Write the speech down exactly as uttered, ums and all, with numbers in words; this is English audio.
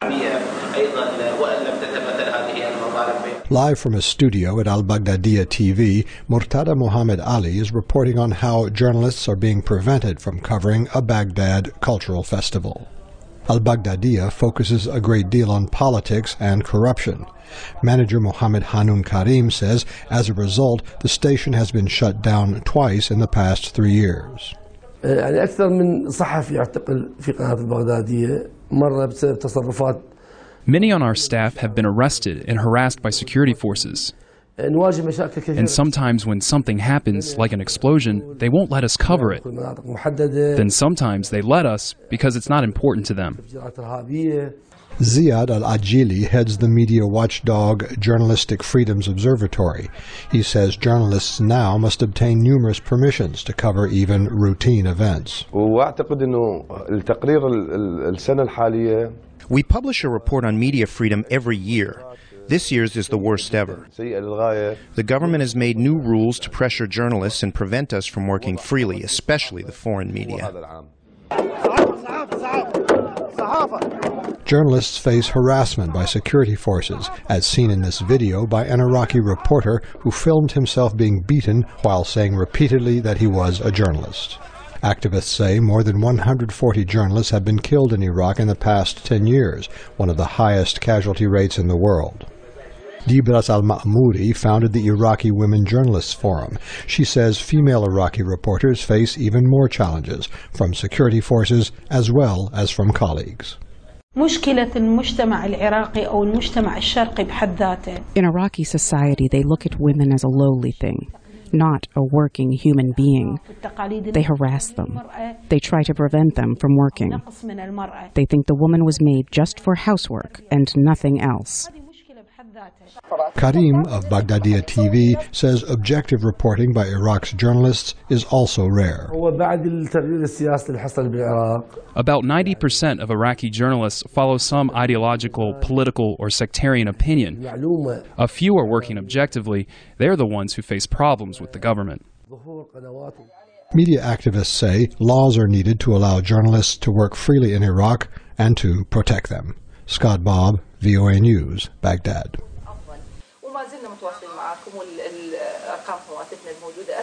Live from his studio at Al-Baghdadiya T V, Murtada Muhammad Ali is reporting on how journalists are being prevented from covering a Baghdad cultural festival. Al-Baghdadiya focuses a great deal on politics and corruption. Manager Mohammed Hanun Karim says, as a result, the station has been shut down twice in the past three years. يعني أكثر من صحفي يعتقل في قناة البغدادية مرة بسبب تصرفات. Many on our staff have been arrested and harassed by security forces. And sometimes when something happens, like an explosion, they won't let us cover it. Then sometimes they let us because it's not important to them. Ziad Al-Ajili heads the media watchdog Journalistic Freedoms Observatory. He says journalists now must obtain numerous permissions to cover even routine events. We publish a report on media freedom every year. This year's is the worst ever. The government has made new rules to pressure journalists and prevent us from working freely, especially the foreign media. Journalists face harassment by security forces, as seen in this video by an Iraqi reporter who filmed himself being beaten while saying repeatedly that he was a journalist. Activists say more than one hundred forty journalists have been killed in Iraq in the past ten years, one of the highest casualty rates in the world. Dibras Al-Ma'mouri founded the Iraqi Women Journalists Forum. She says female Iraqi reporters face even more challenges from security forces as well as from colleagues. In Iraqi society, they look at women as a lowly thing, not a working human being. They harass them. They try to prevent them from working. They think the woman was made just for housework and nothing else. Karim of Baghdadiya T V says objective reporting by Iraq's journalists is also rare. About ninety percent of Iraqi journalists follow some ideological, political, or sectarian opinion. A few are working objectively. They're the ones who face problems with the government. Media activists say laws are needed to allow journalists to work freely in Iraq and to protect them. Scott Bob, V O A News, Baghdad.